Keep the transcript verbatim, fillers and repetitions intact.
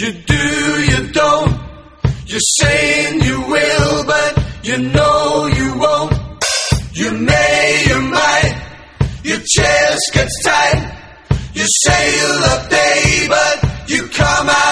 You do, you don't. You're saying you will, but you know you won't. You may, you might. Your chest gets tight. You say you love day, but you come out